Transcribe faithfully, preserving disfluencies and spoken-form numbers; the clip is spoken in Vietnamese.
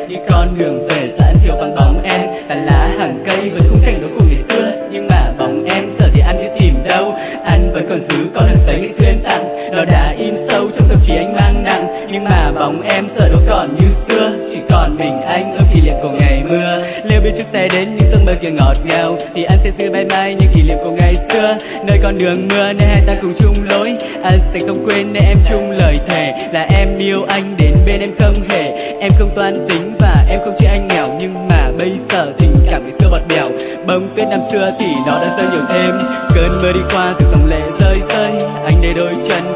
đi con đường về xa anh thiếu vắng bóng em. Tàn lá hàng cây vẫn khung cảnh đó của ngày xưa, nhưng mà bóng em giờ thì anh chưa tìm đâu. Anh vẫn còn giữ con lần giấy ngày xưa em tặng, nó đã in sâu trong tâm trí anh mang nặng. Nhưng mà bóng em giờ đâu còn như xưa, chỉ còn mình anh ôm kỷ niệm của ngày mưa. Nếu biết trước sẽ đến những giấc mơ kia ngọt ngào, thì anh sẽ giữ mãi mãi những kỷ niệm của ngày xưa. Nơi con đường mưa nên hai ta cùng chung lối, anh sẽ không quên nên em chung lời thề là em yêu anh đến bên em không hề. Em không toan tính và em không chỉ anh nghèo, nhưng mà bây giờ tình cảm ngày xưa bọt bèo. Bông tuyết năm xưa thì nó đã rơi nhiều thêm, cơn mưa đi qua từ dòng lệ rơi rơi. Anh để đôi chân